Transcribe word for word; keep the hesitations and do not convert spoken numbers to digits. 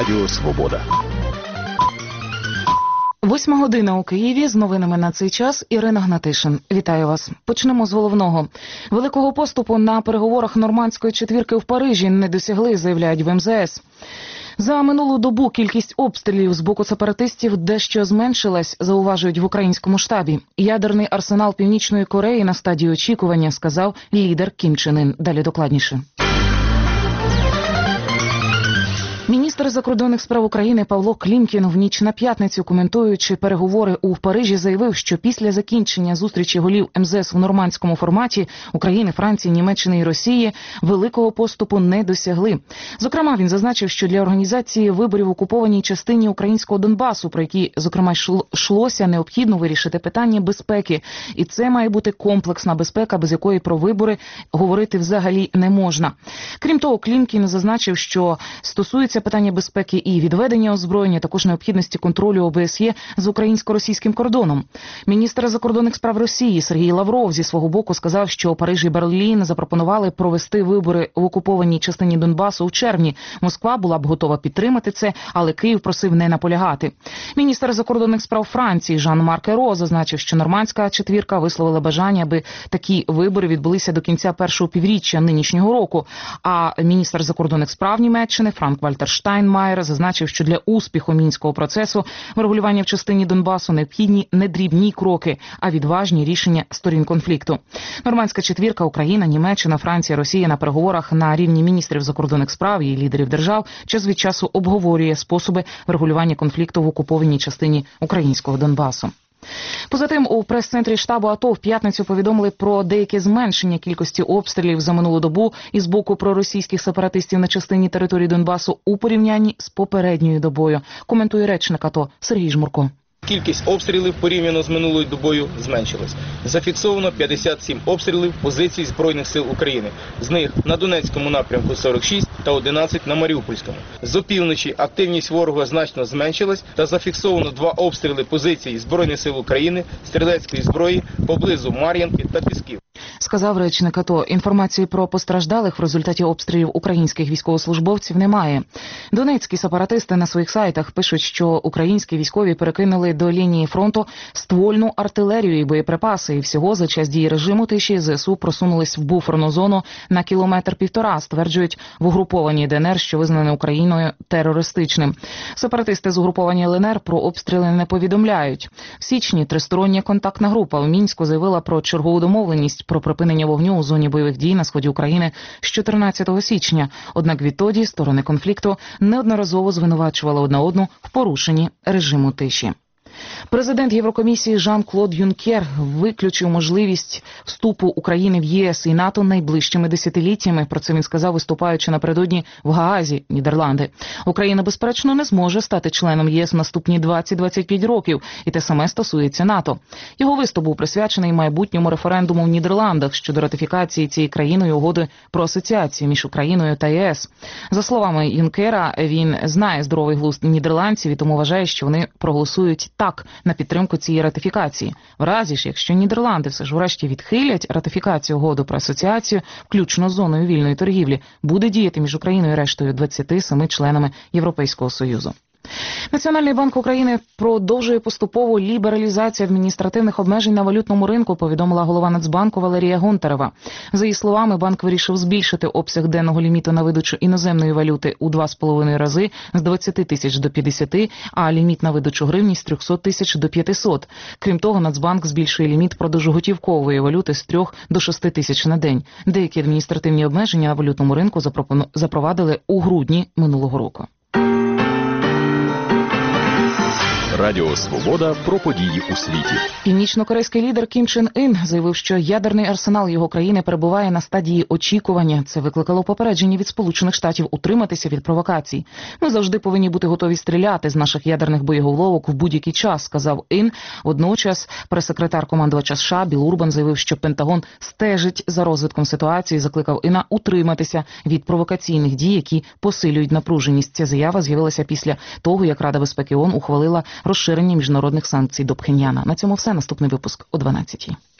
Радіо Свобода. Восьма година у Києві. З новинами на цей час Ірина Гнатишин. Вітаю вас. Почнемо з головного. Великого поступу на переговорах нормандської четвірки в Парижі не досягли, заявляють в ем зе ес. За минулу добу кількість обстрілів з боку сепаратистів дещо зменшилась, зауважують в українському штабі. Ядерний арсенал Північної Кореї на стадії очікування, сказав лідер Кім Чен Ін. Далі докладніше. Міністр закордонних справ України Павло Клімкін в ніч на п'ятницю, коментуючи переговори у Парижі, заявив, що після закінчення зустрічі голів ем зе ес в нормандському форматі України, Франції, Німеччини і Росії великого поступу не досягли. Зокрема, він зазначив, що для організації виборів в окупованій частині українського Донбасу, про які, зокрема, йшлося, необхідно вирішити питання безпеки. І це має бути комплексна безпека, без якої про вибори говорити взагалі не можна. Крім того, Клімкін зазначив, що стосується питання безпеки і відведення озброєння, також необхідності контролю о бе ес є з українсько-російським кордоном. Міністр закордонних справ Росії Сергій Лавров зі свого боку сказав, що Париж і Берлін запропонували провести вибори в окупованій частині Донбасу у червні. Москва була б готова підтримати це, але Київ просив не наполягати. Міністр закордонних справ Франції Жан-Марк Еро зазначив, що нормандська четвірка висловила бажання, аби такі вибори відбулися до кінця першого півріччя нинішнього року. А міністр закордонних справ Німеччини Франк Вальтер Штайнмаєр зазначив, що для успіху мінського процесу врегулювання в частині Донбасу необхідні не дрібні кроки, а відважні рішення сторін конфлікту. Нормандська четвірка – Україна, Німеччина, Франція, Росія на переговорах на рівні міністрів закордонних справ і лідерів держав час від часу обговорює способи врегулювання конфлікту в окупованій частині українського Донбасу. Поза тим, у прес-центрі штабу АТО в п'ятницю повідомили про деяке зменшення кількості обстрілів за минулу добу із боку проросійських сепаратистів на частині території Донбасу у порівнянні з попередньою добою. Коментує речник АТО Сергій Жмурко. Кількість обстрілів порівняно з минулою добою зменшилась. Зафіксовано п'ятдесят сім обстрілів позицій Збройних сил України. З них на Донецькому напрямку сорок шість та одинадцять на Маріупольському. З опівночі активність ворога значно зменшилась та зафіксовано два обстріли позицій Збройних сил України стрілецької зброї поблизу Мар'їнки та Пісків. Сказав речник АТО. Інформації про постраждалих в результаті обстрілів українських військовослужбовців немає. Донецькі сепаратисти на своїх сайтах пишуть, що українські військові перекинули до лінії фронту ствольну артилерію і боєприпаси. І всього за час дії режиму тиші зе ес у просунулись в буферну зону на кілометр-півтора, стверджують в угрупованій де ен ер, що визнане Україною терористичним. Сепаратисти з угруповані ел ен ер про обстріли не повідомляють. В січні тристороння контактна група у Мінську заявила про чергову домовленість про припинення вогню у зоні бойових дій на сході України з чотирнадцятого січня. Однак відтоді сторони конфлікту неодноразово звинувачували одна одну в порушенні режиму тиші. Президент Єврокомісії Жан-Клод Юнкер виключив можливість вступу України в є ес і НАТО найближчими десятиліттями. Про це він сказав, виступаючи напередодні в Гаазі, Нідерланди. Україна, безперечно, не зможе стати членом є ес в наступні двадцять - двадцять п'ять років, і те саме стосується НАТО. Його виступ був присвячений майбутньому референдуму в Нідерландах щодо ратифікації цією країною угоди про асоціацію між Україною та є ес. За словами Юнкера, він знає здоровий глузд нідерландців і тому вважає, що вони проголосують так на підтримку цієї ратифікації. В разі ж, якщо Нідерланди все ж врешті відхилять ратифікацію угоди про асоціацію, включно з зоною вільної торгівлі, буде діяти між Україною і рештою двадцяти семи членами Європейського Союзу. Національний банк України продовжує поступову лібералізацію адміністративних обмежень на валютному ринку, повідомила голова Нацбанку Валерія Гонтарева. За її словами, банк вирішив збільшити обсяг денного ліміту на видачу іноземної валюти у два з половиною рази з двадцяти тисяч до п'ятдесяти, а ліміт на видачу гривні з трьохсот тисяч до п'ятисот. Крім того, Нацбанк збільшує ліміт продажу готівкової валюти з трьох до шести тисяч на день. Деякі адміністративні обмеження на валютному ринку запровадили у грудні минулого року. Радіо Свобода про події у світі. Північно-корейський лідер Кім Чен Ін заявив, що ядерний арсенал його країни перебуває на стадії очікування. Це викликало попередження від Сполучених Штатів утриматися від провокацій. Ми завжди повинні бути готові стріляти з наших ядерних боєголовок в будь-який час, сказав Ін. Водночас прес-секретар командувача США Білл Урбан заявив, що Пентагон стежить за розвитком ситуації і закликав Іна утриматися від провокаційних дій, які посилюють напруженість. Ця заява з'явилася після того, як Рада безпеки ООН ухвалила розширення міжнародних санкцій до Пхеньяна. На цьому все. Наступний випуск о дванадцятій.